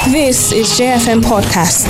This is JFM Podcast.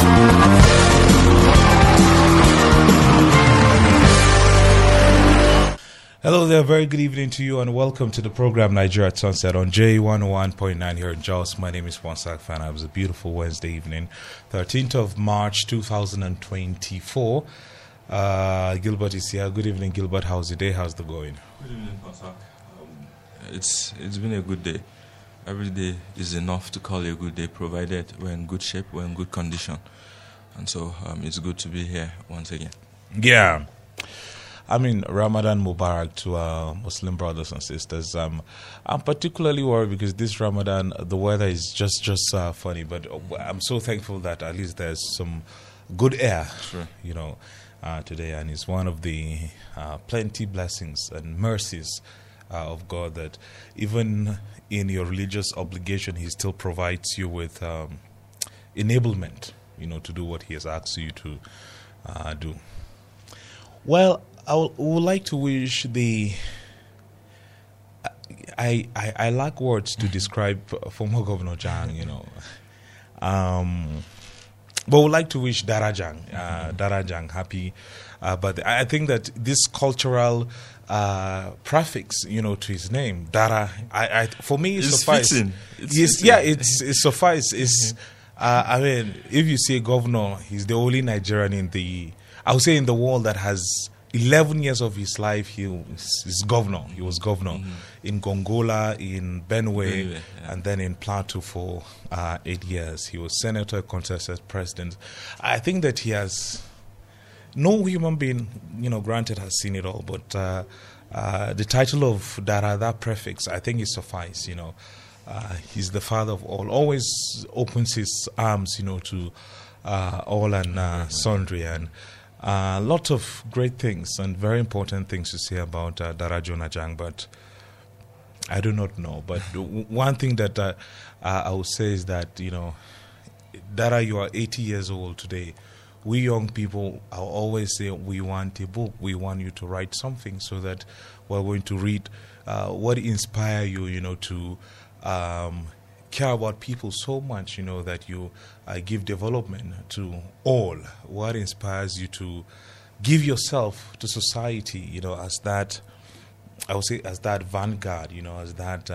Hello there, very good evening to you and welcome to the program Nigeria at Sunset on J101.9 here in Jos. My name is Fonsak Fana. It was a beautiful Wednesday evening, 13th of March 2024. Gilbert is here. Good evening, Gilbert. How's the day? How's the going? Good evening, Fonsak. It's been a good day. Every day is enough to call it a good day, provided we're in good shape, we're in good condition. And so it's good to be here once again. Yeah. I mean, Ramadan Mubarak to our Muslim brothers and sisters. I'm particularly worried because this Ramadan, the weather is just funny. But I'm so thankful that at least there's some good air, Sure. Today. And it's one of the plenty blessings and mercies of God that even in your religious obligation, He still provides you with enablement, to do what He has asked you to do. Well, I would like to wish I lack words to describe former Governor Jang, but would like to wish Dara Jang happy. But I think that this cultural prefix, to his name, Dara, for me, it's suffice. Fitting. It's suffice. I mean, if you say governor, he's the only Nigerian I would say in the world that has 11 years of his life, he was governor. In Gongola, in Benue, and then in Plateau for 8 years. He was senator, contested president. I think that he has, no human being, granted, has seen it all, but the title of Dara, that prefix, I think it suffice, he's the father of all, always opens his arms, to all and sundry, and lots of great things and very important things to say about Dara Jonah Jang, but I do not know. But one thing that I would say is that, Dara, you are 80 years old today. We young people, I always say we want a book. We want you to write something so that we're going to read what inspire you, to care about people so much, that you give development to all. What inspires you to give yourself to society, as that, I would say, as that vanguard, as that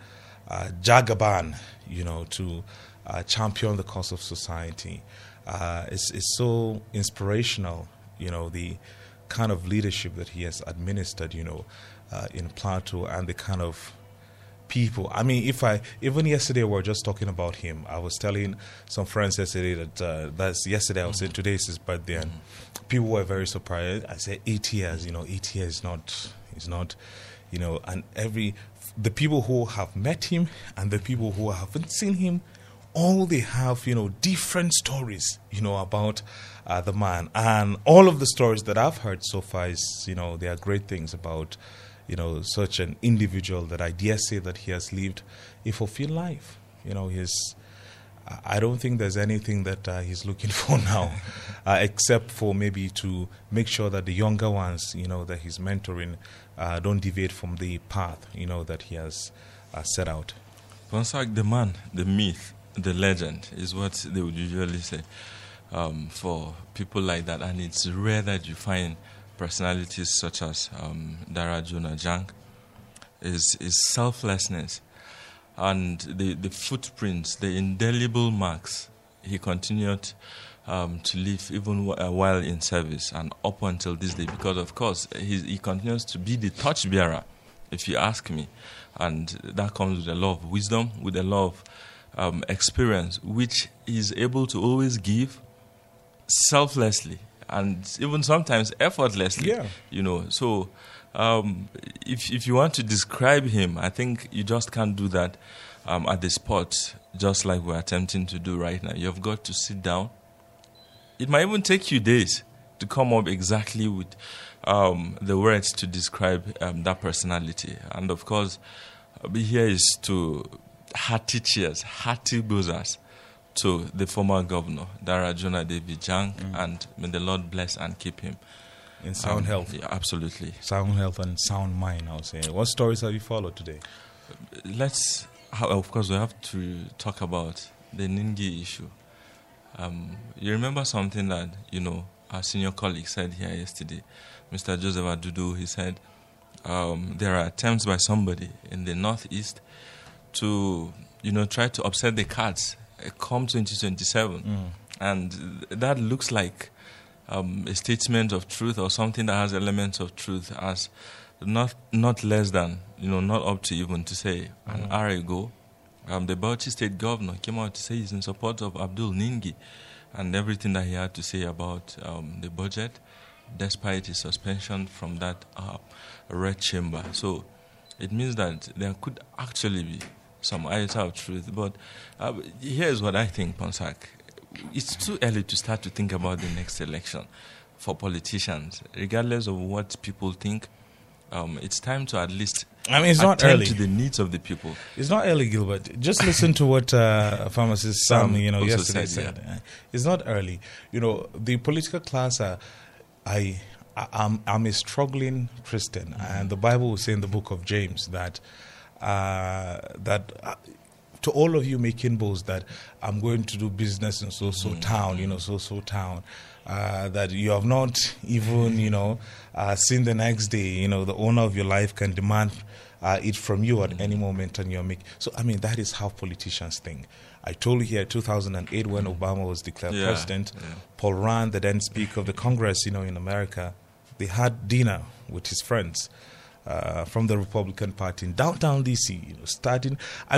Jagaban, to champion the cause of society. It's so inspirational, the kind of leadership that he has administered, in Plateau, and the kind of people. I mean, even yesterday we were just talking about him. I was telling some friends yesterday that that's yesterday. I was saying today is his birthday, and people were very surprised. I said 8 years. 8 years is not, and the people who have met him and the people who haven't seen him, all they have, different stories, about the man, and all of the stories that I've heard so far is, they are great things about. Such an individual that I dare say that he has lived a fulfilled life. I don't think there's anything that he's looking for now, except for maybe to make sure that the younger ones, that he's mentoring, don't deviate from the path, that he has set out. Fonsak, the man, the myth, the legend is what they would usually say for people like that. And it's rare that you find personalities such as Dara Jonah Jang. Is selflessness and the footprints, the indelible marks he continued to leave even while in service and up until this day, because of course he continues to be the torchbearer, if you ask me, and that comes with a lot of wisdom, with a lot of experience, which he's able to always give selflessly and even sometimes effortlessly. So if you want to describe him, I think you just can't do that at the spot, just like we're attempting to do right now. You've got to sit down. It might even take you days to come up exactly with the words to describe that personality. And of course, here is to hearty cheers, hearty boozers to the former governor, Dara Jonah David Jang, and may the Lord bless and keep him. In sound health. Yeah, absolutely. Sound health and sound mind, I would say. What stories have you followed today? Of course, we have to talk about the Ningi issue. You remember something that, our senior colleague said here yesterday, Mr. Joseph Adudu. He said there are attempts by somebody in the Northeast to, try to upset the cards come 2027. And that looks like a statement of truth or something that has elements of truth, as not less than, not up to even to say an hour ago, the Bauchi State Governor came out to say he's in support of Abdul Ningi and everything that he had to say about the budget, despite his suspension from that red chamber. So it means that there could actually be some iota of truth. But here's what I think, Ponsak. It's too early to start to think about the next election for politicians, regardless of what people think. It's time to at least it's not attend early to the needs of the people. It's not early, Gilbert. Just listen to what pharmacist Sam, yesterday said. Yeah. It's not early. The political class I'm a struggling Christian, and the Bible will say in the book of James that to all of you making boasts that I'm going to do business in so-so town, so-so town, that you have not even, seen the next day, the owner of your life can demand it from you at any moment and you're making. So, that is how politicians think. I told you here 2008 when Obama was declared president, Paul Rand, the then Speaker of the Congress, in America, they had dinner with his friends from the Republican Party in downtown D.C., starting,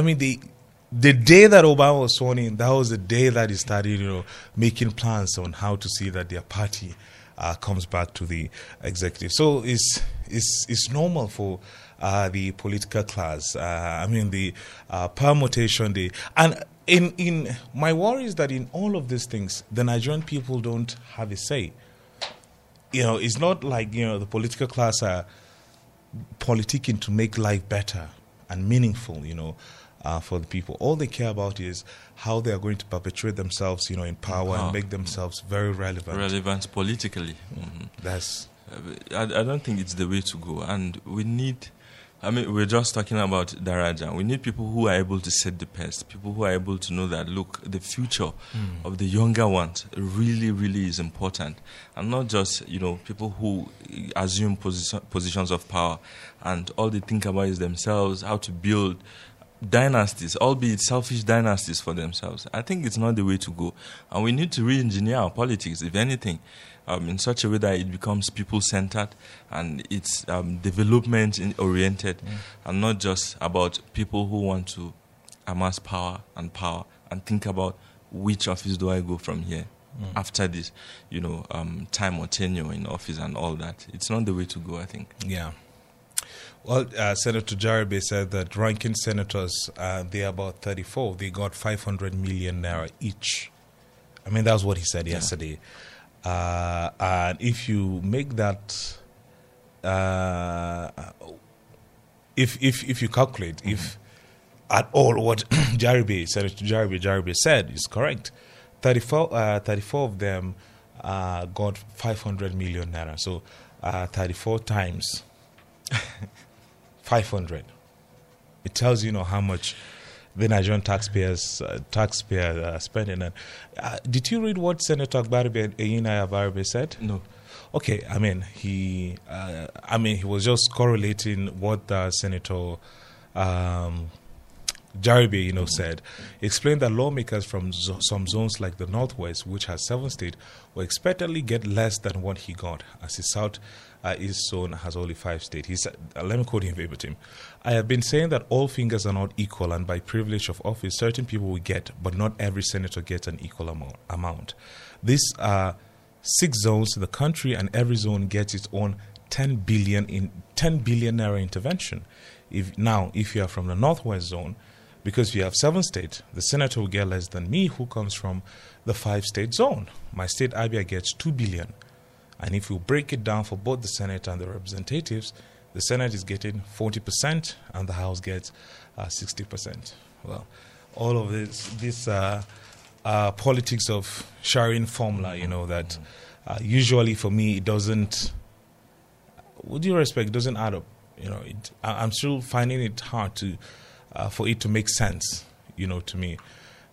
the day that Obama was sworn in, that was the day that he started, making plans on how to see that their party comes back to the executive. So it's normal for the political class. The permutation, and in my worry is that in all of these things, the Nigerian people don't have a say. It's not like the political class are politicking to make life better and meaningful. For the people. All they care about is how they are going to perpetuate themselves, in power and make themselves very relevant. Relevant politically. That's. I don't think it's the way to go. And we need, we're just talking about Daraja. We need people who are able to set the pace, people who are able to know that, look, the future of the younger ones really, really is important. And not just, people who assume positions of power and all they think about is themselves, how to build dynasties, albeit selfish dynasties for themselves. I think it's not the way to go. And we need to re-engineer our politics, if anything, in such a way that it becomes people-centered and it's development-oriented and not just about people who want to amass power and think about which office do I go from here after this, time or tenure in office and all that. It's not the way to go, I think. Yeah. Well, Senator Jarabe said that ranking senators, they're about 34. They got 500 million naira each. That's what he said yesterday. And if you make that, if you calculate, if at all what Senator Jarabe said is correct, 34 of them got 500 million naira. So 34 times 500. It tells you how much the Nigerian taxpayer spending. And did you read what Senator Eyina said? No. Okay, he was just correlating what the Senator Jarabe, said. He explained that lawmakers from some zones like the Northwest, which has 7 states, will expectedly get less than what he got, as his Southeast zone has only 5 states. He said, let me quote him verbatim. I have been saying that all fingers are not equal, and by privilege of office, certain people will get, but not every senator gets an equal amount. These are 6 zones in the country, and every zone gets its own 10 billion naira intervention. If you are from the Northwest zone, because you have 7 states, the senator will get less than me, who comes from the 5-state zone. My state, Abia, gets 2 billion. And if you break it down for both the Senate and the representatives, the Senate is getting 40% and the House gets 60%. Well, all of this politics of sharing formula, that usually for me it doesn't, with due respect, it doesn't add up. I'm still finding it hard for it to make sense, to me.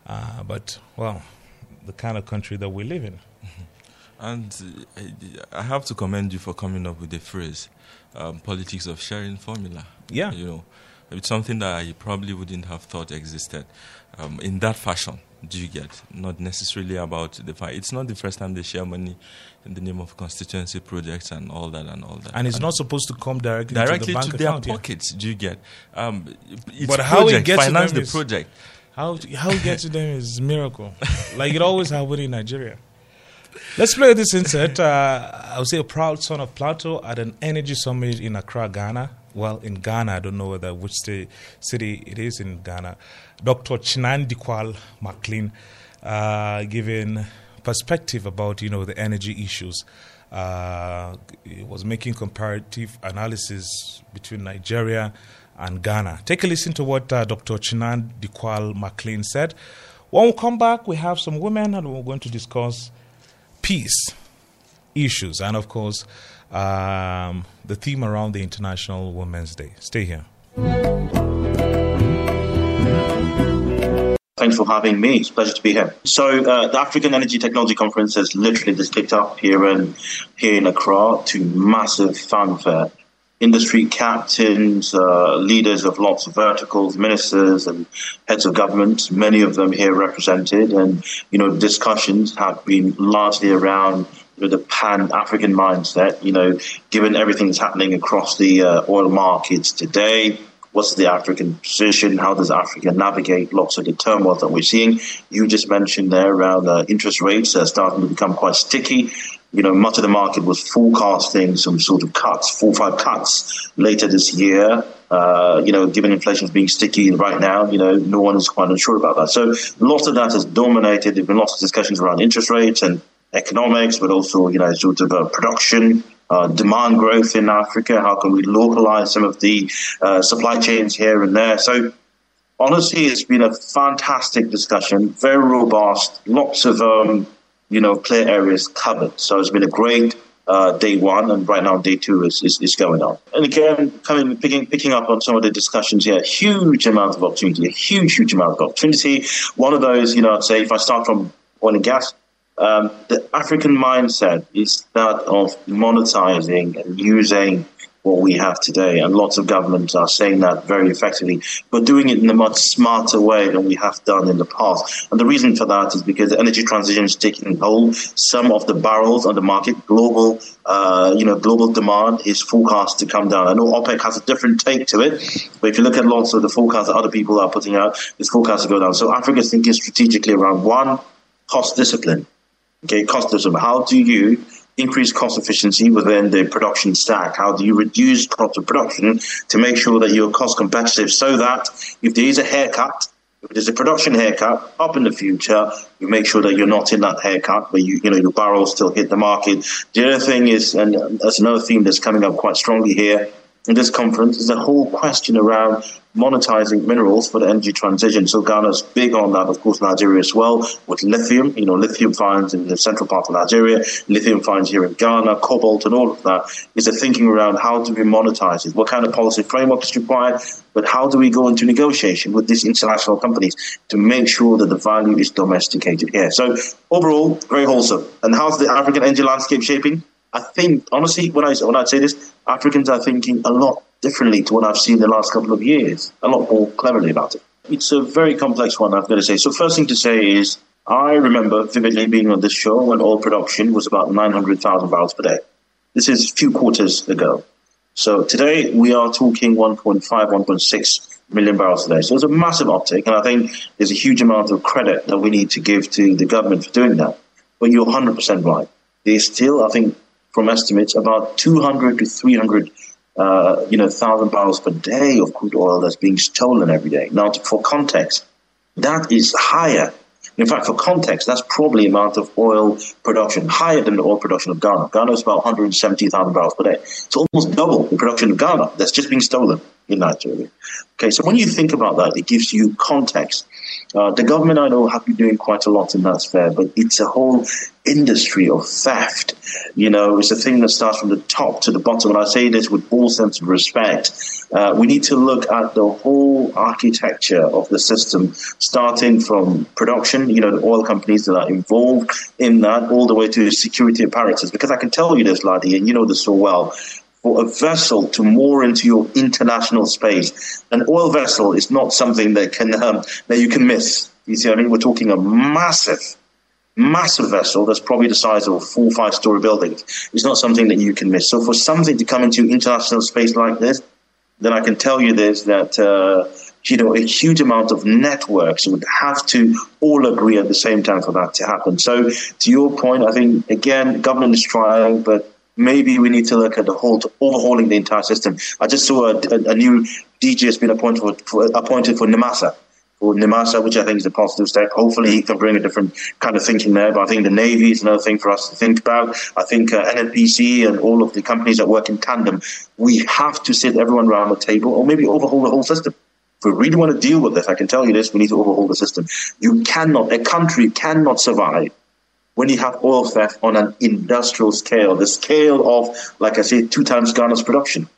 But, well, the kind of country that we live in. And I have to commend you for coming up with the phrase, politics of sharing formula. Yeah. It's something that I probably wouldn't have thought existed in that fashion. Do you get? Not necessarily about the fact. It's not the first time they share money in the name of constituency projects and all that. And it's not supposed to come directly to the bank to their account, pockets. Do you get? It's but how it gets finance to them the project. How it gets to them is a miracle. Like it always happened in Nigeria. Let's play this insert. I would say a proud son of Plateau at an energy summit in Accra, Ghana. Well, in Ghana, I don't know which city it is in Ghana. Dr. Chinan Dikwal McLean giving perspective about, the energy issues. He was making comparative analysis between Nigeria and Ghana. Take a listen to what Dr. Chinan Dikwal McLean said. When we come back, we have some women and we're going to discuss peace issues and, of course, the theme around the International Women's Day. Stay here. Thanks for having me. It's a pleasure to be here. So the African Energy Technology Conference has literally just kicked up here in Accra to massive fanfare. Industry captains, leaders of lots of verticals, ministers and heads of government, many of them here represented. And, discussions have been largely around the pan-African mindset, given everything that's happening across the oil markets today. What's the African position? How does Africa navigate lots of the turmoil that we're seeing? You just mentioned there around interest rates starting to become quite sticky. Much of the market was forecasting some sort of cuts, 4 or 5 cuts later this year. Given inflation is being sticky right now, no one is quite unsure about that. So lots of that has dominated. There have been lots of discussions around interest rates and economics, but also, sort of production, demand growth in Africa. How can we localize some of the supply chains here and there? So honestly, it's been a fantastic discussion, very robust, lots of, clear areas covered. So it's been a great day one, and right now day two is going on. And again, picking up on some of the discussions here, huge amount of opportunity, a huge amount of opportunity. One of those, I'd say if I start from oil and gas, the African mindset is that of monetizing and using what we have today. And lots of governments are saying that very effectively, but doing it in a much smarter way than we have done in the past. And the reason for that is because the energy transition is taking hold. Some of the barrels on the market, global demand is forecast to come down. I know OPEC has a different take to it, but if you look at lots of the forecasts that other people are putting out, it's forecast to go down. So Africa is thinking strategically around one, cost discipline. Okay, cost discipline. How do you increase cost efficiency within the production stack? How do you reduce cost of production to make sure that you're cost competitive so that if there is a haircut, if there's a production haircut up in the future, you make sure that you're not in that haircut where your barrels still hit the market. The other thing is, and that's another theme that's coming up quite strongly here in this conference, is the whole question around monetizing minerals for the energy transition. So Ghana's big on that, of course, Nigeria as well, with lithium, lithium finds in the central part of Nigeria, lithium finds here in Ghana, cobalt and all of that. Is the thinking around how do we monetize it? What kind of policy framework is required? But how do we go into negotiation with these international companies to make sure that the value is domesticated here? So overall, very wholesome. And how's the African energy landscape shaping? I think, honestly, when I say this, Africans are thinking a lot differently to what I've seen the last couple of years, a lot more cleverly about it. It's a very complex one, I've got to say. So first thing to say is, I remember vividly being on this show when oil production was about 900,000 barrels per day. This is a few quarters ago. So today we are talking 1.5, 1.6 million barrels a day. So it's a massive uptick, and I think there's a huge amount of credit that we need to give to the government for doing that. But you're 100% right. There's still, I think, from estimates, about 200 to 300 1,000 barrels per day of crude oil that's being stolen every day. Now, for context, that is higher. In fact, for context, that's probably the amount of oil production, higher than the oil production of Ghana. Ghana is about 170,000 barrels per day. It's almost double the production of Ghana that's just being stolen in Nigeria. Okay, so when you think about that, it gives you context The government, I know, have been doing quite a lot in that sphere, but it's a whole industry of theft. It's a thing that starts from the top to the bottom. And I say this with all sense of respect. We need to look at the whole architecture of the system, starting from production, the oil companies that are involved in that, all the way to security apparatus. Because I can tell you this, Ladi, and you know this so well, for a vessel to moor into your international space, an oil vessel is not something that you can miss. You see, we're talking a massive vessel that's probably the size of a 4 or 5 story building. It's not something that you can miss. So for something to come into international space like this, then I can tell you this, that a huge amount of networks would have to all agree at the same time for that to happen. So to your point, I think, again, government is trying, but maybe we need to look at overhauling the entire system. I just saw a new DG has been appointed for NIMASA, which I think is a positive step. Hopefully he can bring a different kind of thinking there. But I think the Navy is another thing for us to think about. I think NNPC and all of the companies that work in tandem, we have to sit everyone around the table or maybe overhaul the whole system. If we really want to deal with this, I can tell you this, we need to overhaul the system. A country cannot survive when you have oil theft on an industrial scale, the scale of, like I said, 2 times Ghana's production.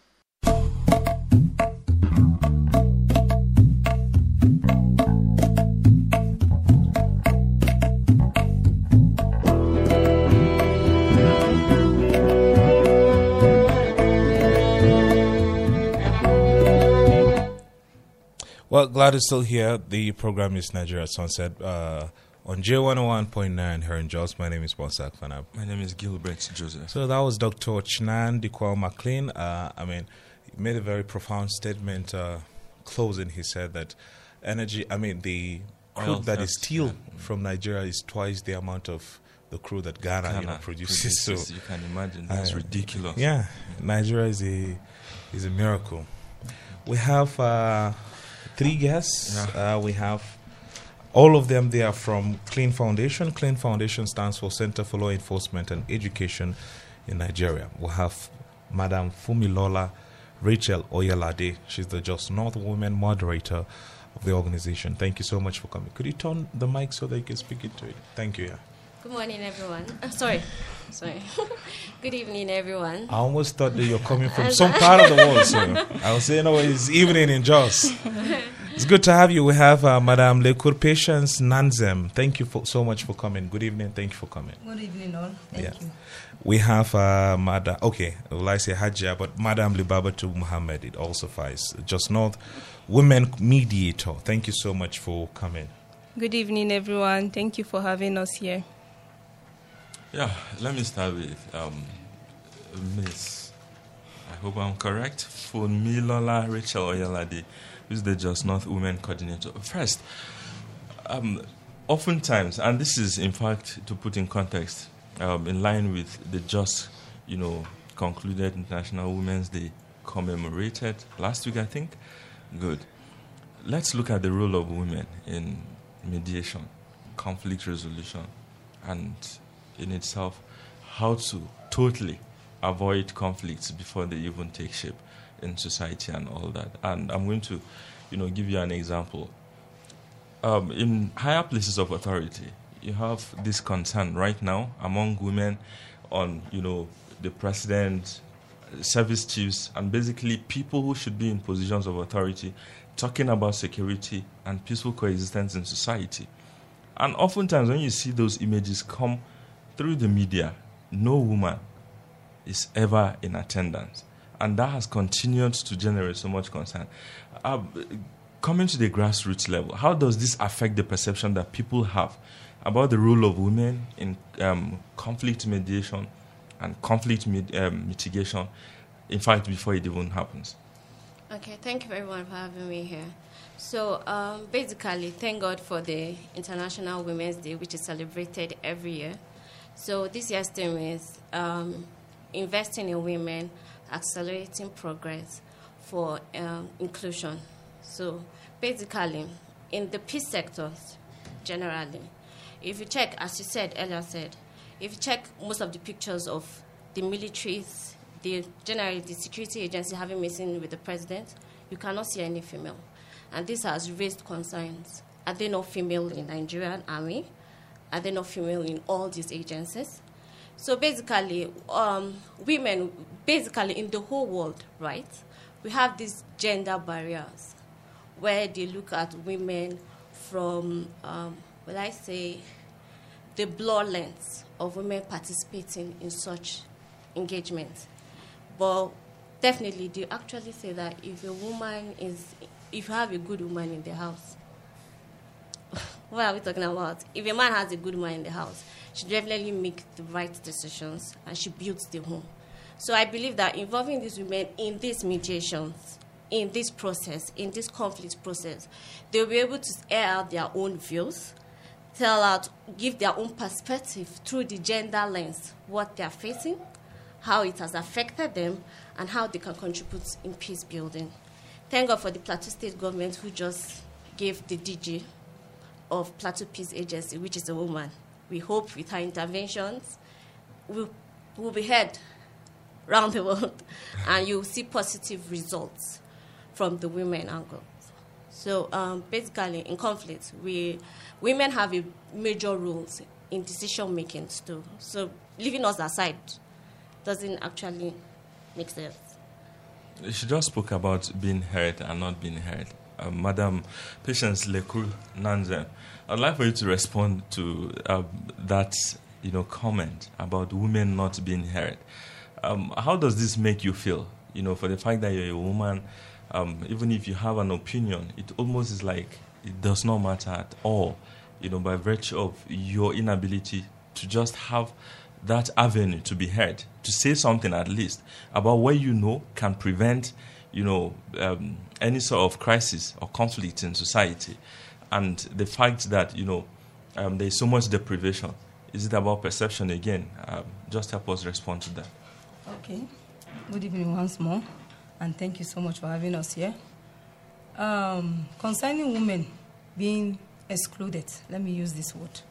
Well, glad it's still here. The program is Nigeria at Sunset on J101.9 here in Jos. My name is Bonsak Fanab. My name is Gilbert Joseph. So that was Dr. Chinan Dikwal McLean. He made a very profound statement closing. He said that the crude that is steal from Nigeria is twice the amount of the crude that Ghana produces. So you can imagine, that's ridiculous. Yeah, Nigeria is a miracle. We have 3 guests. Yeah. We have all of them. They are from Clean Foundation. Clean Foundation stands for Center for Law Enforcement and Education in Nigeria. We have Madam Fumilola Rachel Oyelade. She's the Just North Women moderator of the organization. Thank you so much for coming. Could you turn the mic so they can speak into it? Thank you. Yeah. Good morning, everyone. Sorry. Good evening, everyone. I almost thought that you're coming from some part of the world. So I was saying, it's evening in Jos. It's good to have you. We have Madame Lekur Patience Nanzem. Thank you so much for coming. Good evening. Thank you for coming. Good evening, all. Thank you. We have Madam Libabatu Muhammad. It all suffices. Just North Women Mediator. Thank you so much for coming. Good evening, everyone. Thank you for having us here. Yeah, let me start with Miss, I hope I'm correct, Fumilola Rachel Oyelade, who's the Just North Women Coordinator. First, oftentimes, and this is in fact to put in context, in line with the just, concluded International Women's Day commemorated last week, I think. Good. Let's look at the role of women in mediation, conflict resolution, and in itself, how to totally avoid conflicts before they even take shape in society and all that. And I'm going to, give you an example. In higher places of authority, you have this concern right now among women on, the president, service chiefs, and basically people who should be in positions of authority talking about security and peaceful coexistence in society. And oftentimes when you see those images come through the media, no woman is ever in attendance. And that has continued to generate so much concern. Coming to the grassroots level, how does this affect the perception that people have about the role of women in conflict mediation and conflict mitigation, in fact, before it even happens? Okay, thank you everyone for having me here. So basically, thank God for the International Women's Day, which is celebrated every year. So this year's theme is investing in women, accelerating progress for inclusion. So basically, in the peace sectors, generally, if you check, as you said earlier, if you check most of the pictures of the militaries, generally the security agency having meeting with the president, you cannot see any female. And this has raised concerns. Are they not female in Nigerian army? Are they not female in all these agencies? So basically, women, basically in the whole world, right, we have these gender barriers where they look at women from, the blood length of women participating in such engagements. But definitely, they actually say that if you have a good woman in the house, what are we talking about? If a man has a good woman in the house, she definitely makes the right decisions and she builds the home. So I believe that involving these women in these mediations, in this process, in this conflict process, they'll be able to air out their own views, give their own perspective through the gender lens, what they're facing, how it has affected them, and how they can contribute in peace building. Thank God for the Plateau State government who just gave the DG of Plateau Peace Agency, which is a woman. We hope with her interventions, we'll be heard around the world, and you'll see positive results from the women angle. So basically, in conflict, women have a major roles in decision making too. So leaving us aside doesn't actually make sense. She just spoke about being heard and not being heard. Madam Patience Lekru Nanzem, I'd like for you to respond to that comment about women not being heard. How does this make you feel? For the fact that you're a woman, even if you have an opinion, it almost is like it does not matter at all, by virtue of your inability to just have that avenue to be heard, to say something at least about what can prevent, any sort of crisis or conflict in society. And the fact that, there's so much deprivation. Is it about perception again? Just help us respond to that. Okay. Good evening once more, and thank you so much for having us here. Concerning women being excluded, let me use this word,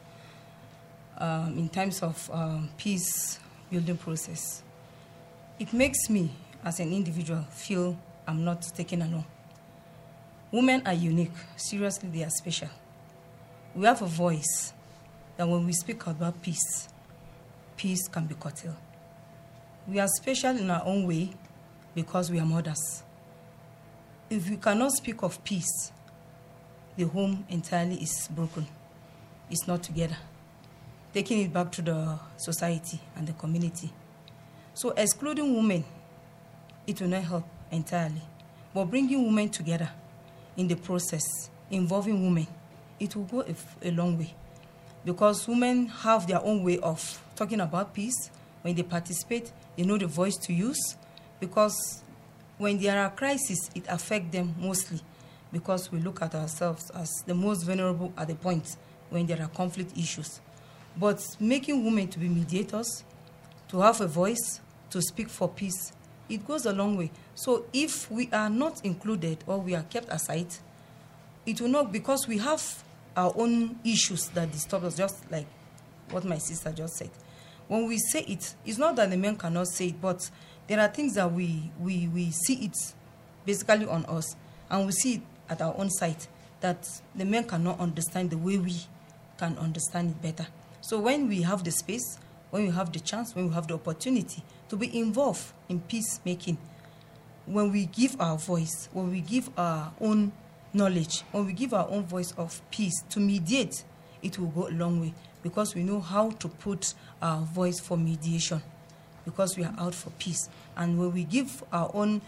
in terms of peace building process, it makes me as an individual feel I'm not taken along. Women are unique. Seriously, they are special. We have a voice that when we speak about peace, peace can be curtailed. We are special in our own way because we are mothers. If we cannot speak of peace, the home entirely is broken. It's not together. Taking it back to the society and the community. So excluding women, it will not help entirely. But bringing women together in the process, involving women, it will go a long way. Because women have their own way of talking about peace. When they participate, they know the voice to use. Because when there are crises, it affects them mostly. Because we look at ourselves as the most vulnerable at the point when there are conflict issues. But making women to be mediators, to have a voice, to speak for peace, it goes a long way. So if we are not included or we are kept aside, it will not, because we have our own issues that disturb us, just like what my sister just said. When we say it, it's not that the men cannot say it, but there are things that we see it basically on us, and we see it at our own side, that the men cannot understand the way we can understand it better. So when we have the space, when we have the chance, when we have the opportunity to be involved in peacemaking, when we give our voice, when we give our own knowledge, when we give our own voice of peace to mediate, it will go a long way, because we know how to put our voice for mediation, because we are out for peace. And when we give our own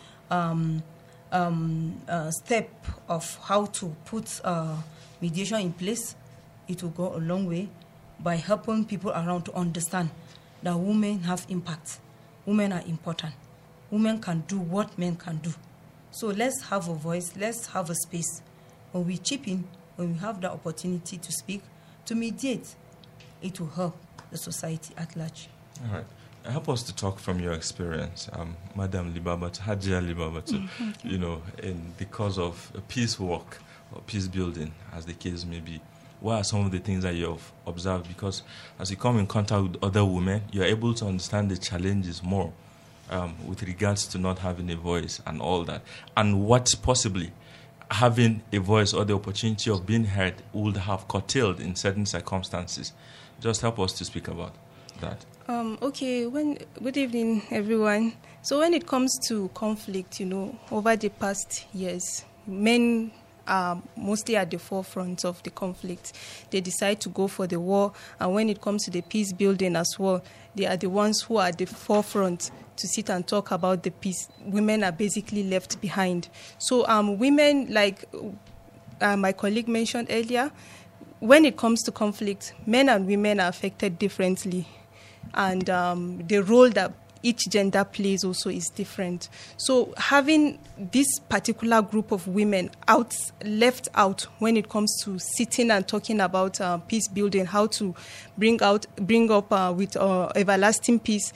step of how to put mediation in place, it will go a long way by helping people around to understand that women have impact. Women are important. Women can do what men can do. So let's have a voice, let's have a space. When we chip in, when we have the opportunity to speak, to mediate, it will help the society at large. All right. Help us to talk from your experience, Madam Libabatu, Hajia Libabatu, in the cause of peace work or peace building, as the case may be. What are some of the things that you've observed? Because as you come in contact with other women, you're able to understand the challenges more with regards to not having a voice and all that. And what possibly having a voice or the opportunity of being heard would have curtailed in certain circumstances. Just help us to speak about that. Okay. Good evening, everyone. So when it comes to conflict, over the past years, men are mostly at the forefront of the conflict. They decide to go for the war, and when it comes to the peace building as well, they are the ones who are at the forefront to sit and talk about the peace. Women are basically left behind. So women, like my colleague mentioned earlier, when it comes to conflict, men and women are affected differently, and the role that each gender plays also is different. So having this particular group of women left out when it comes to sitting and talking about peace building, how to bring up with everlasting peace,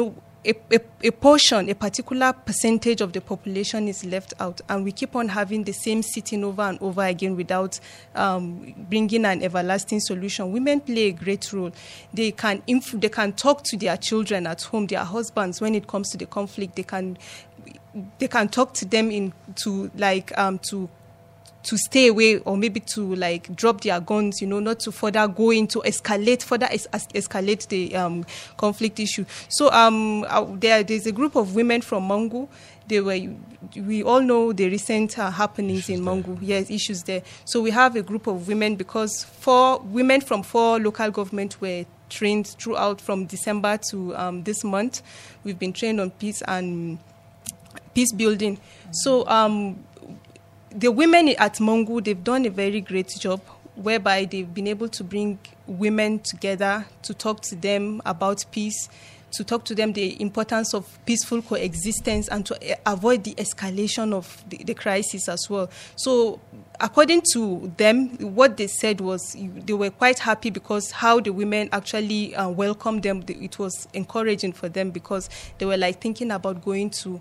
a particular percentage of the population is left out, and we keep on having the same sitting over and over again without bringing an everlasting solution. Women play a great role. They can talk to their children at home, their husbands, when it comes to the conflict. They can talk to them to stay away, or maybe to drop their guns, not to further go into escalate the conflict issue. So there's a group of women from Mangu. We all know the recent happenings in Mangu. Yes, issues there. So we have a group of women, because 4 women from 4 local governments were trained throughout from December to this month. We've been trained on peace and peace building. So the women at Mangu, they've done a very great job, whereby they've been able to bring women together to talk to them about peace, to talk to them the importance of peaceful coexistence, and to avoid the escalation of the crisis as well. So according to them, what they said was they were quite happy, because how the women actually welcomed them, it was encouraging for them, because they were thinking about going to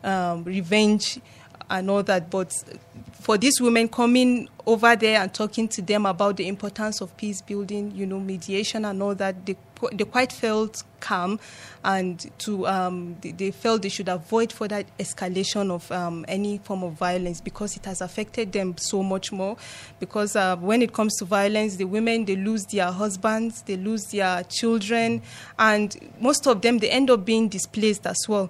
revenge and all that. But for these women coming over there and talking to them about the importance of peace building, mediation and all that, they quite felt calm, and they felt they should avoid further escalation of any form of violence, because it has affected them so much more. Because when it comes to violence, the women, they lose their husbands, they lose their children, and most of them, they end up being displaced as well.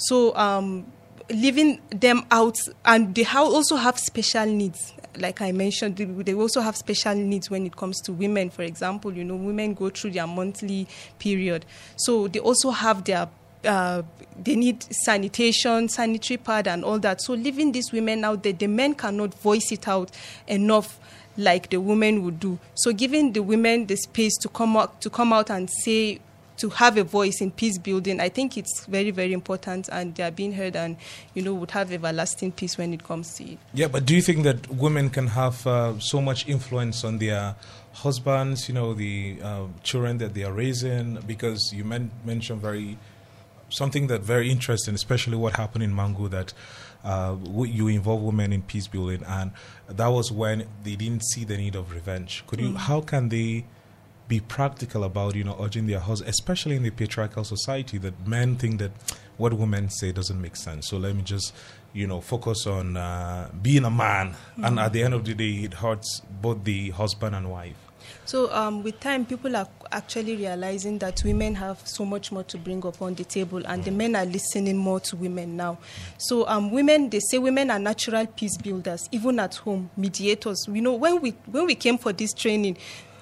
So leaving them out, and they also have special needs. Like I mentioned, they also have special needs when it comes to women. For example, women go through their monthly period, so they also have they need sanitation, sanitary pad, and all that. So leaving these women out there, the men cannot voice it out enough like the women would do. So giving the women the space to come out and say, to have a voice in peace building, I think it's very, very important, and they are being heard, and would have everlasting peace when it comes to it. Yeah, but do you think that women can have so much influence on their husbands, the children that they are raising? Because you mentioned something that very interesting, especially what happened in Mangu, that you involve women in peace building, and that was when they didn't see the need of revenge. How can they be practical about, urging their husbands, especially in the patriarchal society, that men think that what women say doesn't make sense? So let me just, focus on being a man. And at the end of the day, it hurts both the husband and wife. So with time, people are actually realizing that women have so much more to bring up on the table, and the men are listening more to women now. So they say women are natural peace builders, even at home, mediators. When we came for this training,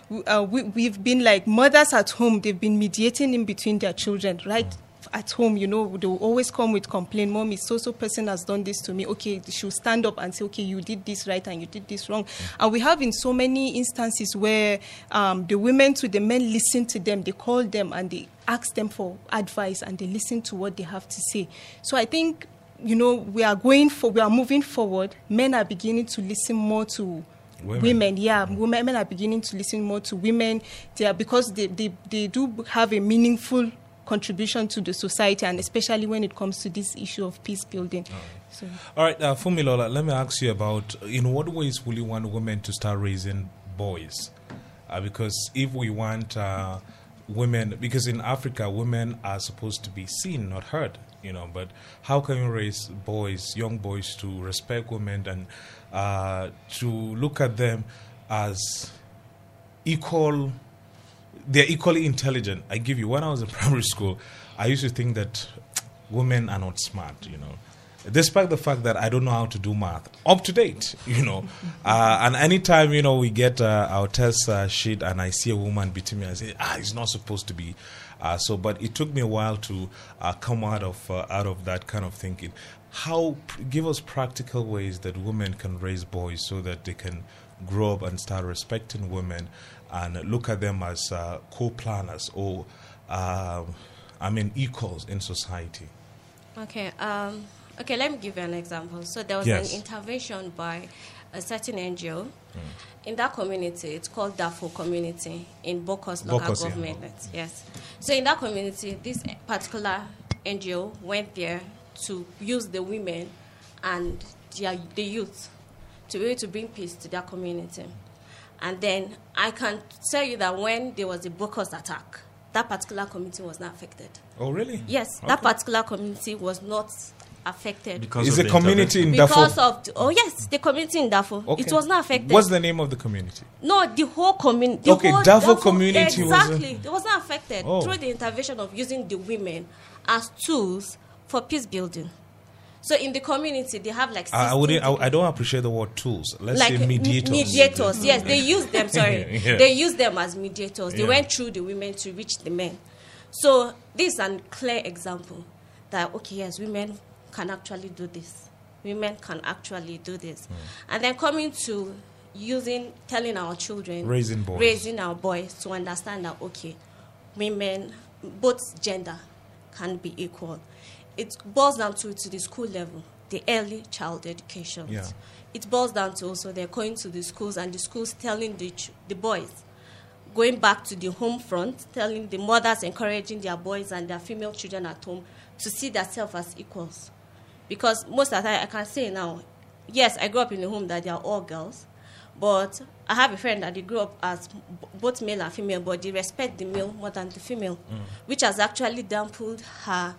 we've been like mothers at home. They've been mediating in between their children, right? At home, they will always come with complaint. Mommy, so person has done this to me. Okay, she'll stand up and say, okay, you did this right and you did this wrong. And we have in so many instances where the women to the men listen to them. They call them and they ask them for advice, and they listen to what they have to say. So I think, we are moving forward. Men are beginning to listen more to women. Men are beginning to listen more to women. Because they do have a meaningful contribution to the society, and especially when it comes to this issue of peace building. All right, Fumilola, let me ask you about, in what ways will you want women to start raising boys? Because if we want women, because in Africa, women are supposed to be seen, not heard, but how can you raise young boys to respect women and to look at them as equal? They're equally intelligent. I give you, when I was in primary school, I used to think that women are not smart, despite the fact that I don't know how to do math up to date, and anytime, we get our test sheet and I see a woman beating me, I say, it's not supposed to be but it took me a while to come out of that kind of thinking. Give us practical ways that women can raise boys so that they can grow up and start respecting women and look at them as co-planners or equals in society. Okay, let me give you an example. So there was an intervention by a certain NGO in that community. It's called DAFO community in Bokos local government. Yes. So in that community, this particular NGO went there to use the women and the youth to be able to bring peace to their community. And then I can tell you that when there was a Bokos attack, that particular community was not affected. Oh, really? Yes, that particular community was not affected. Is the community in Darfur? The community in Darfur. Okay. It was not affected. What's the name of the community? No, the whole community. Darfur community it was not affected through the intervention of using the women as tools for peace building. So in the community, they have like. I don't appreciate the word tools. Let's say mediators. Mediators, yes, they use them. Sorry, they use them as mediators. They went through the women to reach the men. So this is a clear example that women can actually do this. Women can actually do this. And then coming to telling our children, raising our boys to understand that women, both gender, can be equal. It boils down to the school level, the early child education. Yeah. It boils down to also they're going to the schools and the schools telling the boys, going back to the home front, telling the mothers, encouraging their boys and their female children at home to see themselves as equals. Because most of the time, I can say now, yes, I grew up in a home that they are all girls, but I have a friend that they grew up as both male and female, but they respect the male more than the female, which has actually dampened her,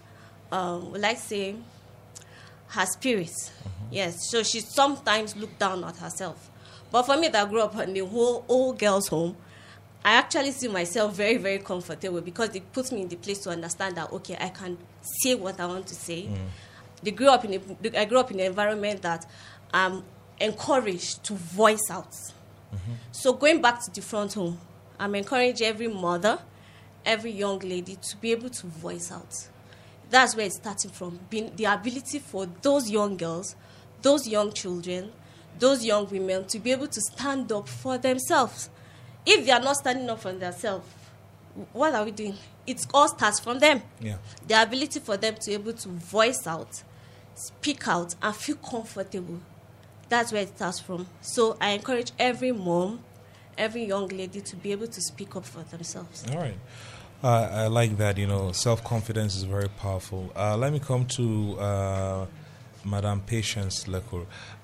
her spirits. Yes, so she sometimes looked down at herself. But for me that grew up in the whole all girls home, I actually see myself very, very comfortable because it puts me in the place to understand that, I can say what I want to say. I grew up in an environment that I'm encouraged to voice out. So going back to the front home, I'm encouraging every mother, every young lady to be able to voice out. That's where it's starting from, being the ability for those young girls, those young children, those young women to be able to stand up for themselves. If they are not standing up for themselves, what are we doing? It all starts from them. Yeah. The ability for them to be able to voice out, speak out, and feel comfortable. That's where it starts from. So I encourage every mom, every young lady to be able to speak up for themselves. All right. I like that, self-confidence is very powerful. Let me come to Madam Patience Lekur.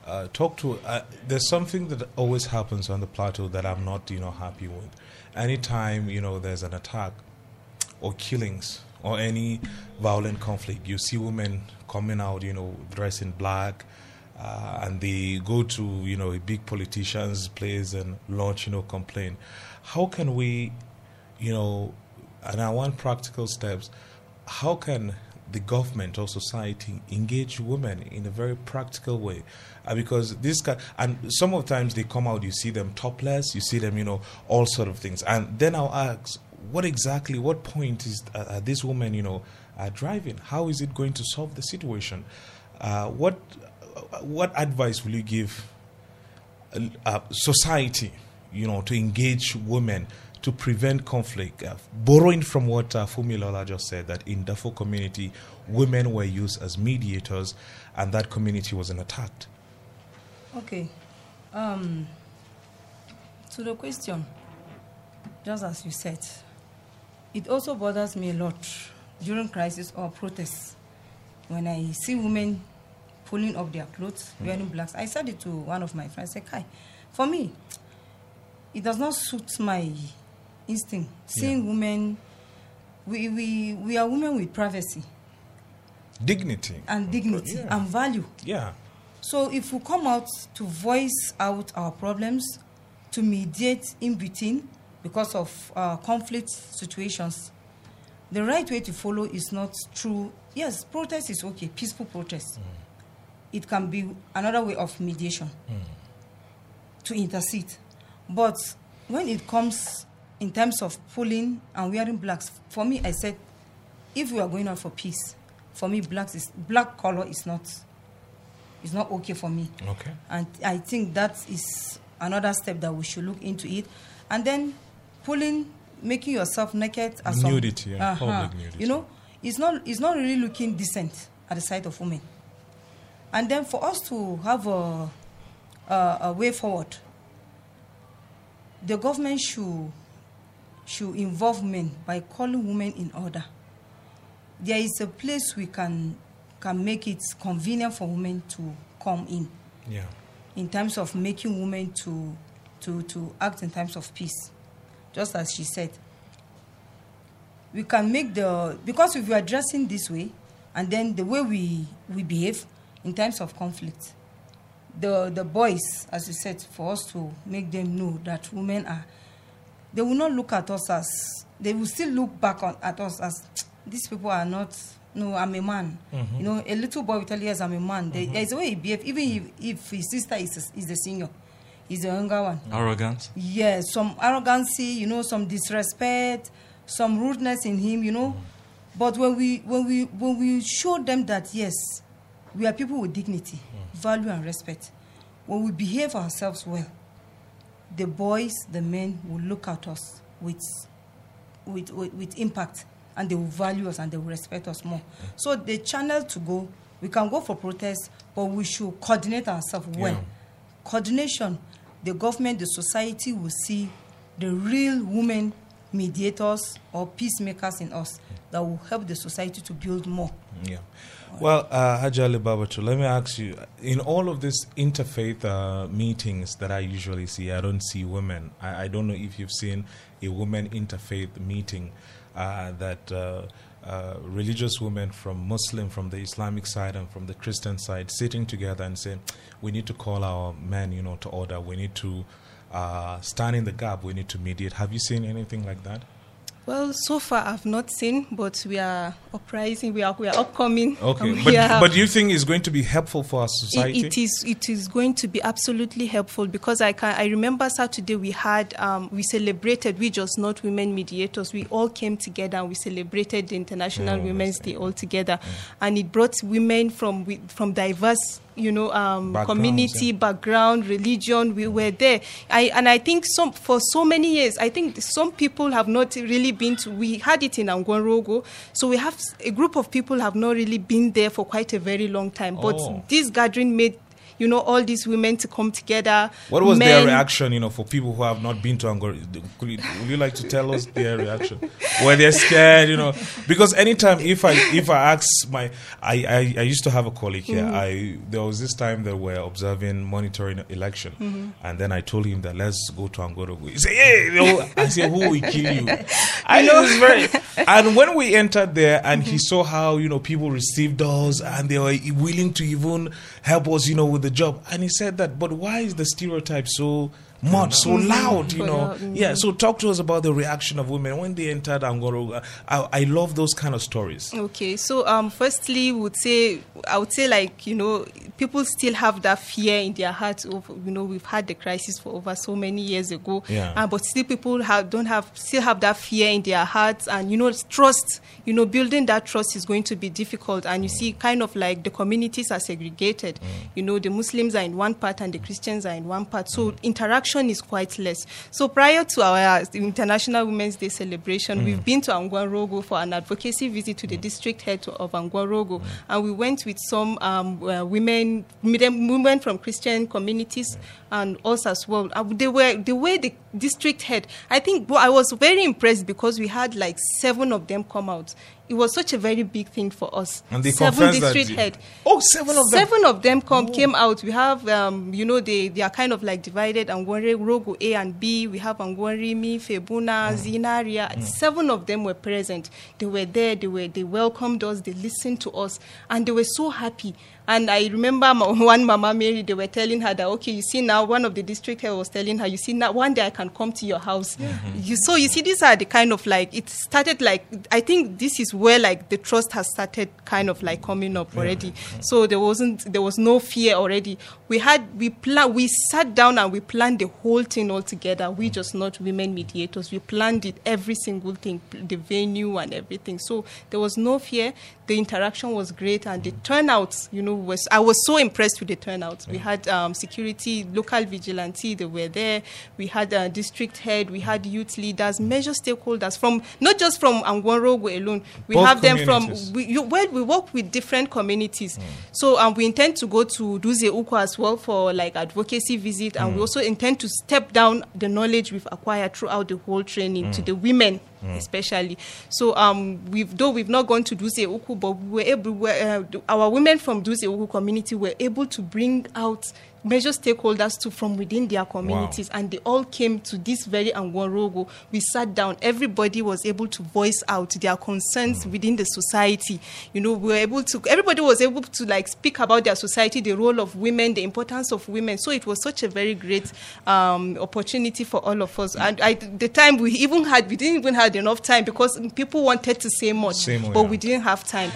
There's something that always happens on the plateau that I'm not, happy with. Anytime, there's an attack or killings or any violent conflict, you see women coming out, dressed in black, and they go to, a big politician's place and launch, complaint. How can we, and I want practical steps, how can the government or society engage women in a very practical way? Because and some of the times they come out, you see them topless, you see them, all sort of things. And then I'll ask, what point is this woman, driving? How is it going to solve the situation? What advice will you give society, to engage women to prevent conflict? Borrowing from what Fumilola just said, that in Darfur community, women were used as mediators and that community wasn't attacked. Okay. To the question, just as you said, it also bothers me a lot during crisis or protests when I see women pulling up their clothes, wearing blacks. I said it to one of my friends, I said, Kai, for me, it does not suit my instinct seeing women we are women with privacy. Dignity. And dignity and value. Yeah. So if we come out to voice out our problems, to mediate in between because of conflict situations, the right way to follow is not through, yes, protest is okay, peaceful protest. It can be another way of mediation to intercede. But when it comes in terms of pulling and wearing blacks, for me, I said, if we are going out for peace, for me, black color is not okay for me. Okay. And I think that is another step that we should look into it. And then pulling, making yourself naked as nudity, public nudity. You know, it's not really looking decent at the sight of women. And then for us to have a way forward, the government should involve men by calling women in order. There is a place we can make it convenient for women to come in. Yeah. In terms of making women to act in times of peace, just as she said. We can make because if we are dressing this way, and then the way we behave in times of conflict, the boys, as you said, for us to make them know that women they will not look at us as, they will still look back at us as, these people are not, no, I'm a man. You know, a little boy will tell you, yes, I'm a man. There's a way he behaves, even if his sister is the senior, he's the younger one. Arrogance? Yes, some arrogancy, you know, some disrespect, some rudeness in him, you know. But when we show them that, yes, we are people with dignity, value and respect, when we behave ourselves well, the boys, the men will look at us with impact, and they will value us and they will respect us more. So the channel to go, we can go for protest, but we should coordinate ourselves well. Yeah. Coordination, the government, the society will see the real women mediators or peacemakers in us that will help the society to build more. Yeah. Well, Haji Ali Babatu, let me ask you, in all of these interfaith meetings that I usually see, I don't see women. I don't know if you've seen a women interfaith meeting that religious women from the Islamic side and from the Christian side sitting together and saying, we need to call our men, you know, to order. We need to stand in the gap. We need to mediate. Have you seen anything like that? Well, so far I've not seen, but we are uprising. We are upcoming. Okay, but do you think it's going to be helpful for our society? It is going to be absolutely helpful, because I remember Saturday we celebrated. We just not women mediators. We all came together and we celebrated the International Women's Day all together, and it brought women from diverse, you know, community, background, religion. We were there. I think for so many years, I think some people have not really been to, we had it in Angwanrogo, so we have a group of people have not really been there for quite a very long time. But this gathering made, you know, all these women to come together. What was their reaction, you know, for people who have not been to Angora? Would you like to tell us their reaction? Were they scared, you know? Because anytime if I ask I used to have a colleague here. There was this time that we're monitoring election, and then I told him that let's go to Angora. He said, "Hey," I said, "Who will kill you?" And when we entered there, and he saw how, you know, people received us and they were willing to even help us, you know, with the job, and he said that, but why is the stereotype so much, so loud, you know? Yeah, so talk to us about the reaction of women when they entered Angora. I love those kind of stories. Okay, so firstly, I would say, like, you know, people still have that fear in their hearts of, you know, we've had the crisis for over so many years ago, but still people still have that fear in their hearts, and, you know, trust, you know, building that trust is going to be difficult, and you see kind of like the communities are segregated. You know, the Muslims are in one part and the Christians are in one part, so interaction is quite less. So prior to our International Women's Day celebration, we've been to Angwanrogo for an advocacy visit to the district head of Angwanrogo, and we went with some women from Christian communities and us as well. The way the district head, I think I was very impressed because we had like 7 of them come out. it was such a very big thing for us. And they 7 confessed district that. head. Oh, 7 of them. 7 of them came out. We have, they are kind of like divided. Angwari, Rogo A and B. We have Angwari, Mi, Febuna, Zinaria. 7 of them were present. They were there. They welcomed us. They listened to us, and they were so happy. And I remember one Mama Mary, they were telling her that, okay, you see now, one of the district head was telling her, you see now, one day I can come to your house. You see, these are the kind of like, it started like, I think this is where like the trust has started kind of like coming up already. So there was no fear already. We sat down and we planned the whole thing all together. We just not women mediators. We planned it, every single thing, the venue and everything. So there was no fear. The interaction was great, and the turnout, I was so impressed with the turnout. We had security, local vigilante, they were there. We had a district head, we had youth leaders, major stakeholders from not just from Angwanrogo alone. We Both have them from communities. we work with different communities. So we intend to go to Duze Uko as well for like advocacy visit, and we also intend to step down the knowledge we've acquired throughout the whole training to the women. Especially. So we've not gone to Duze Uku, but our women from Duze Uku community were able to bring out major stakeholders from within their communities, and they all came to this very Angwanrogo. We sat down. Everybody was able to voice out their concerns within the society. Everybody was able to like speak about their society, the role of women, the importance of women. So it was such a very great opportunity for all of us. And the time we didn't even have enough time because people wanted to say much, but we didn't have time.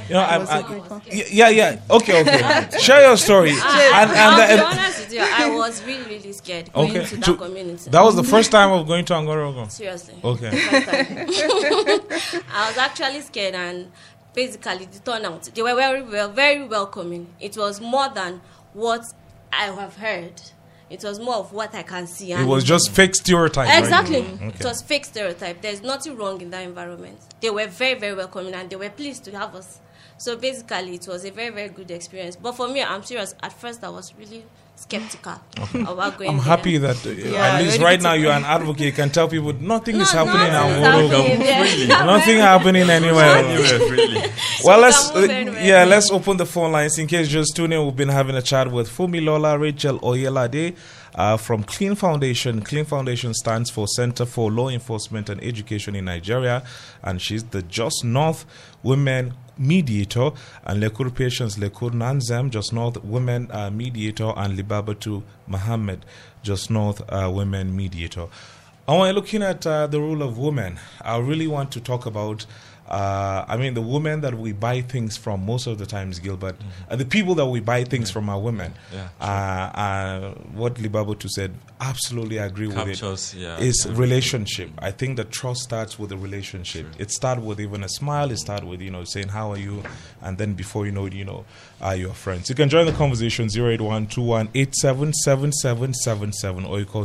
Okay. Share your story. I'll be honest with you, I was really, really scared going to that community. That was the first time of going to Angwanrogo? Seriously. Okay. First time. I was actually scared, and basically the turnout, they were very welcoming. It was more than what I have heard. It was more of what I can see. It was just fake stereotype. Exactly. Right? It was fake stereotype. There's nothing wrong in that environment. They were very, very welcoming, and they were pleased to have us. So basically, it was a very, very good experience. But for me, I'm serious. At first, I was really skeptical about going. I'm happy that at least right now you're an advocate. You can tell people nothing is happening in Angwanrogo. Nothing happening anywhere. Well, let's open the phone lines in case you're just tuning in. We've been having a chat with Fumilola Rachel Oyelade from Clean Foundation. Clean Foundation stands for Center for Law Enforcement and Education in Nigeria, and she's the Just North Women Mediator, and Lekur Patience Lekur Nanzem, Just North Women Mediator, and Libabatu Muhammad, Just North Women Mediator. And when looking at the role of women, I really want to talk about the women that we buy things from most of the times, Gilbert, the people that we buy things from are women. What Libabatu said, absolutely agree with it. Is relationship. I think the trust starts with a relationship. It starts with even a smile. It starts with saying how are you, and then before you know it, are your friends. You can join the conversation 08121877777 or you call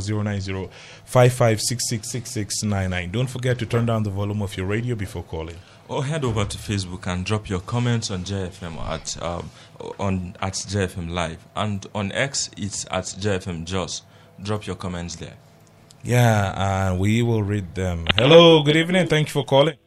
09055666699. Don't forget to turn down the volume of your radio before calling. Or head over to Facebook and drop your comments on JFM at JFM Live, and on X it's at JFM Jos. Drop your comments there. Yeah, we will read them. Hello, good evening. Thank you for calling.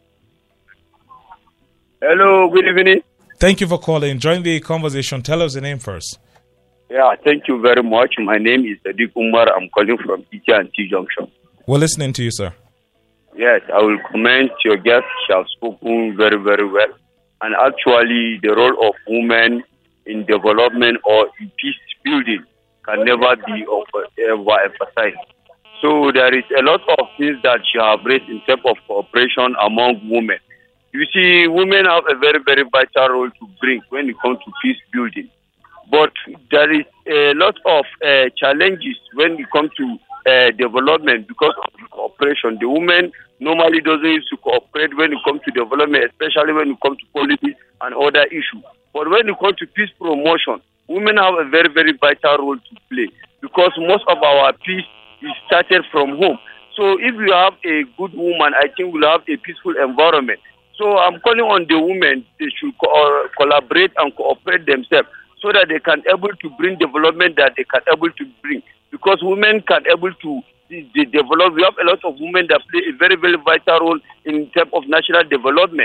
Hello, good evening. Thank you for calling. Join the conversation. Tell us the name first. Yeah, thank you very much. My name is Sadiq Umar. I'm calling from T Junction. We're listening to you, sir. Yes, I will comment. Your guests have spoken very, very well. And actually, the role of women in development or in peace building can never be overemphasized. So there is a lot of things that you have raised in terms of cooperation among women. You see, women have a very, very vital role to bring when it comes to peace building. But there is a lot of challenges when it comes to development because of cooperation. The women normally doesn't used to cooperate when it comes to development, especially when it comes to politics and other issues. But when it comes to peace promotion, women have a very, very vital role to play because most of our peace is started from home. So if you have a good woman, I think we'll have a peaceful environment. So I'm calling on the women, they should collaborate and cooperate themselves so that they can able to bring development that they can able to bring. Because women can able to develop. We have a lot of women that play a very, very vital role in terms of national development.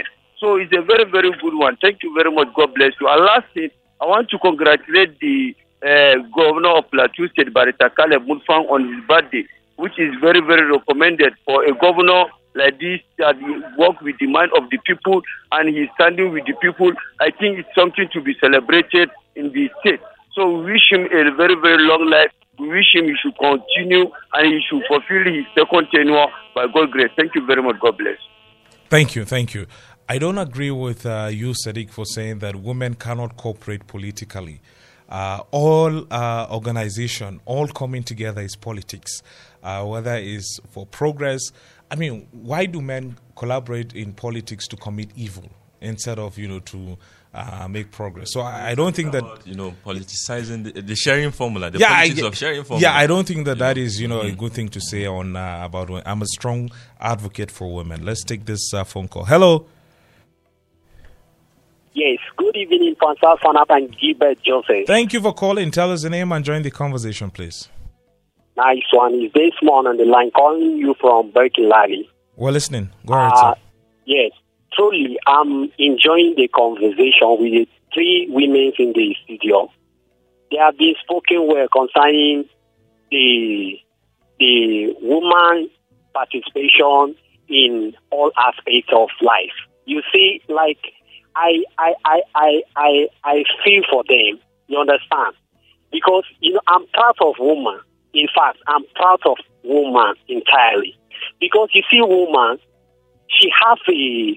So it's a very, very good one. Thank you very much. God bless you. And last thing, I want to congratulate the Governor of Plateau State, Barrister Caleb Mutfwang, on his birthday, which is very, very recommended for a governor like this that work with the mind of the people and he's standing with the people. I think it's something to be celebrated in the state. So we wish him a very, very long life. We wish him he should continue and he should fulfill his second tenure by God's grace. Thank you very much. God bless. Thank you. Thank you. I don't agree with you, Sadiq, for saying that women cannot cooperate politically. All organization, all coming together is politics, whether it's for progress. I mean, why do men collaborate in politics to commit evil instead of, to make progress? So I don't think that... politicizing the sharing formula, politics of sharing formula. Yeah, I don't think that is, a good thing to say on about women. I'm a strong advocate for women. Let's take this phone call. Hello. Yes, good evening, Pastor Fanap and Gilbert Joseph. Thank you for calling. Tell us the name and join the conversation, please. Nice one. It's Desmond on the line calling you from Berkeley. We're listening. Go ahead, sir. Yes, truly, I'm enjoying the conversation with the three women in the studio. They have been spoken well concerning the woman participation in all aspects of life. You see, like, I feel for them, you understand? Because, I'm proud of woman. In fact, I'm proud of woman entirely. Because you see, woman, she has she's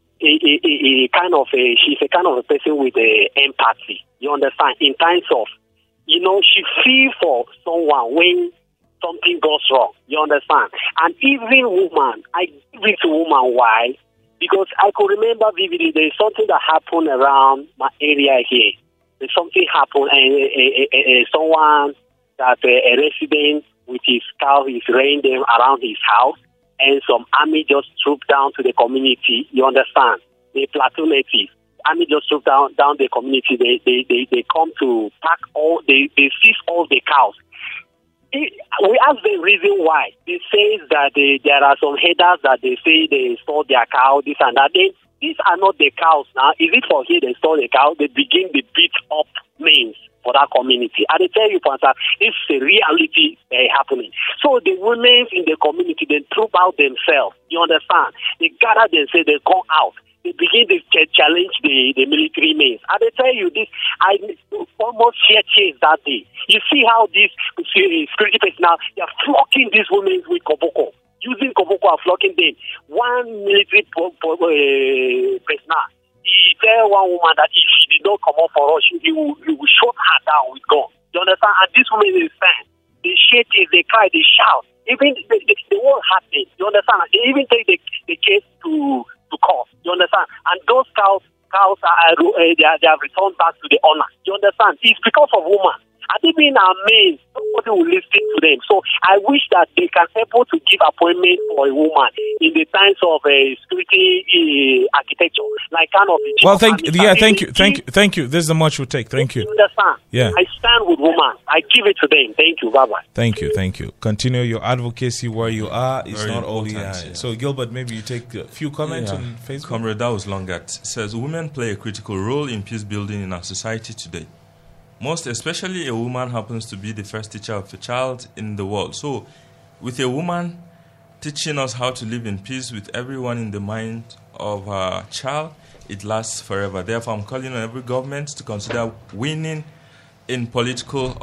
a kind of a person with empathy. You understand? In terms of, she feels for someone when something goes wrong. You understand? And even woman, I give it to woman. Why? Because I could remember vividly, there's something that happened around my area here. There's something happened, and someone that a resident with his cow is raiding them around his house, and some army just trooped down to the community. You understand? The Plateau natives. Army just trooped down the community. They come to pack they seize all the cows. We ask the reason why. They say that there are some headers that they say they stole their cow, this and that. These are not the cows now. Is it for here they stole the cow? They begin the beat up means for that community. And I tell you, Pastor, this is a reality happening. So the women in the community, they troop out themselves. You understand? They gather themselves, they go out. They begin to challenge the military men. And I tell you this, I almost shed tears that day. You see how these security personnel, they are flocking these women with koboko. Using koboko and flocking them. One military personnel, he tell one woman that if she did not come up for us, he will shoot her down with gun. You understand? And this woman is fine. They shed tears, they cry, they shout. Even they won't happen. You understand? They even take the case to court. You understand? And those cows they have returned back to the owner. You understand? It's because of women. And they being amazed, nobody will listen to them. So I wish that they can able to give appointment for a woman in the times of security architecture, like kind of. Well, thank you. This is the much we take. Thank you. You understand? Yeah. I stand with women. I give it to them. Thank you. Bye bye. Thank you. Continue your advocacy where you are. It's Very not only. important, So Gilbert, maybe you take a few comments on Facebook. Comrade Daus Longat says women play a critical role in peace building in our society today. Most especially a woman happens to be the first teacher of a child in the world. So with a woman teaching us how to live in peace with everyone in the mind of a child, it lasts forever. Therefore, I'm calling on every government to consider women in political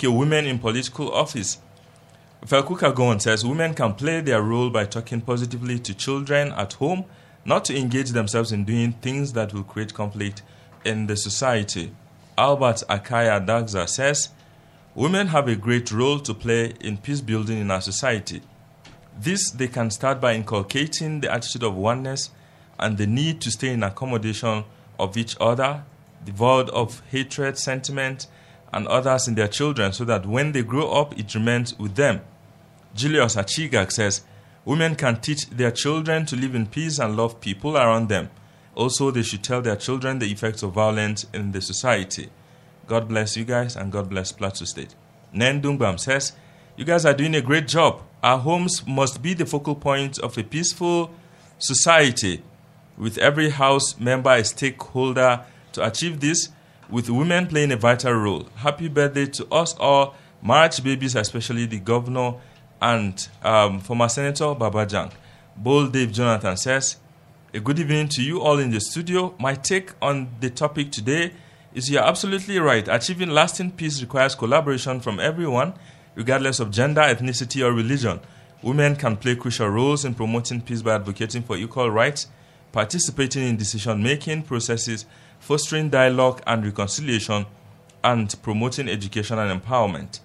office. Felkuka Gowon says women can play their role by talking positively to children at home, not to engage themselves in doing things that will create conflict in the society. Albert Akaya Dagza says, women have a great role to play in peace building in our society. This they can start by inculcating the attitude of oneness and the need to stay in accommodation of each other, devoid of hatred, sentiment, and others in their children, so that when they grow up, it remains with them. Julius Achigak says, women can teach their children to live in peace and love people around them. Also, they should tell their children the effects of violence in the society. God bless you guys, and God bless Plateau State. Nendungbam says, you guys are doing a great job. Our homes must be the focal point of a peaceful society. with every house member a stakeholder to achieve this, with women playing a vital role. Happy birthday to us all, March babies, especially the governor and former Senator Babajang. Bold Dave Jonathan says, a good evening to you all in the studio. My take on the topic today is you're absolutely right. Achieving lasting peace requires collaboration from everyone, regardless of gender, ethnicity, or religion. Women can play crucial roles in promoting peace by advocating for equal rights, participating in decision-making processes, fostering dialogue and reconciliation, and promoting education and empowerment.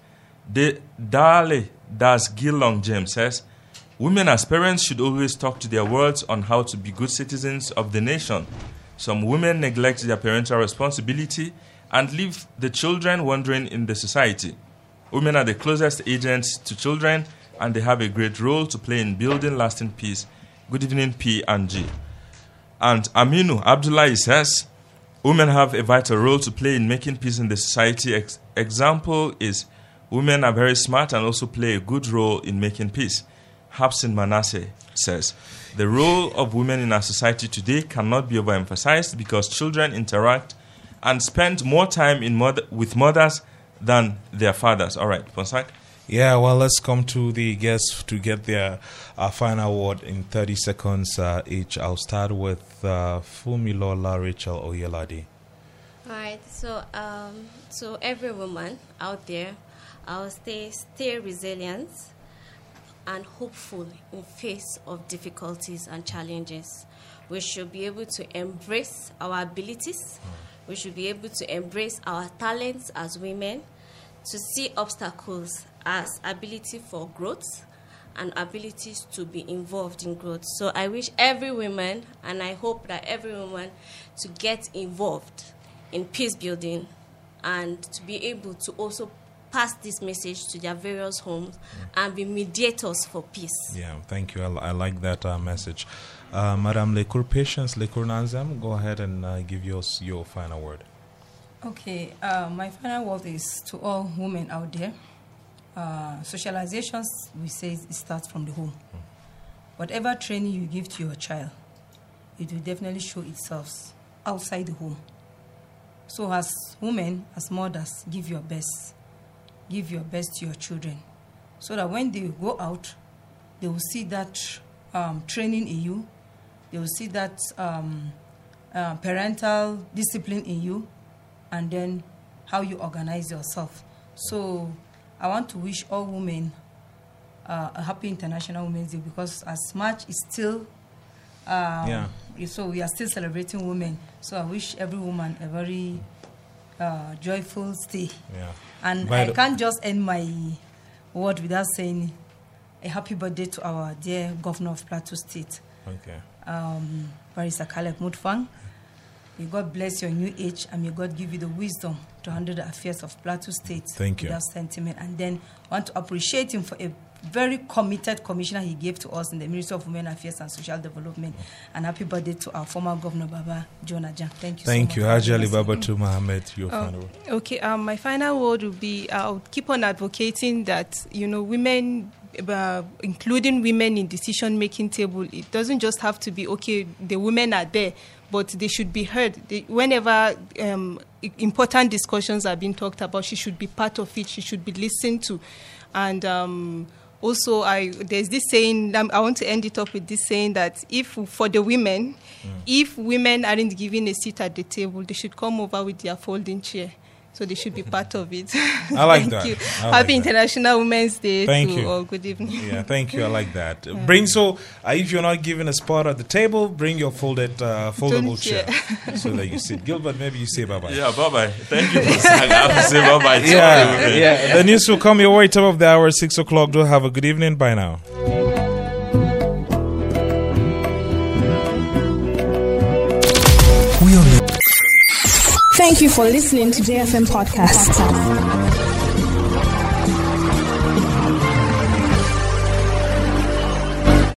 Dale Das Gilong James says, women as parents should always talk to their words on how to be good citizens of the nation. Some women neglect their parental responsibility and leave the children wandering in the society. Women are the closest agents to children, and they have a great role to play in building lasting peace. Good evening, P and G. And Aminu Abdullahi says, women have a vital role to play in making peace in the society. Example is, women are very smart and also play a good role in making peace. Hapsin Manasseh says, the role of women in our society today cannot be overemphasized because children interact and spend more time with mothers than their fathers. All right, Ponsak? Yeah, well, let's come to the guests to get their final word in 30 seconds each. I'll start with Fumilola Rachel Oyelade. All right, so every woman out there, I'll stay resilient and hopeful in face of difficulties and challenges. We should be able to embrace our abilities. We should be able to embrace our talents as women, to see obstacles as ability for growth and abilities to be involved in growth. So I wish every woman, and I hope that every woman, to get involved in peace building and to be able to also pass this message to their various homes and be mediators for peace. Yeah, thank you. I like that message. Madam Lekur Patience, Lekur Nanzam, go ahead and give us your final word. Okay, my final word is to all women out there. Socializations, we say, it starts from the home. Whatever training you give to your child, it will definitely show itself outside the home. So as women, as mothers, give your best. Give your best to your children, so that when they go out, they will see that training in you. They will see that parental discipline in you, and then how you organize yourself. So I want to wish all women a happy International Women's Day, because as March is still, so we are still celebrating women. So I wish every woman a very joyful stay. Yeah. And I can't just end my word without saying a happy birthday to our dear Governor of Plateau State. Okay. Barrister Caleb Mutfwang. May God bless your new age, and may God give you the wisdom to handle the affairs of Plateau State. Thank you. Without sentiment. And then I want to appreciate him for a very committed commissioner he gave to us in the Ministry of Women Affairs and Social Development. And happy birthday to our former Governor, Baba Jonah Jang. Thank you Thank so you. much. Haji Ali Babatu Mohammed, your final word. Okay, my final word would be I'll keep on advocating that, women, including women in decision-making table, it doesn't just have to be, okay, the women are there, but they should be heard. Whenever important discussions are being talked about, she should be part of it. She should be listened to. And also, there's this saying, I want to end it up with this saying that if women aren't given a seat at the table, they should come over with their folding chair. So they should be part of it. I like that. Thank you. Happy International Women's Day to you all. Good evening. Yeah, thank you. I like that. If you're not given a spot at the table, bring your foldable chair so that you sit. Gilbert, maybe you say bye-bye. Yeah, bye-bye. Thank you for saying. I have to say bye-bye. Yeah. The news will come your way top of the hour, 6 o'clock. Do have a good evening. Bye now. Thank you for listening to JFM Podcast.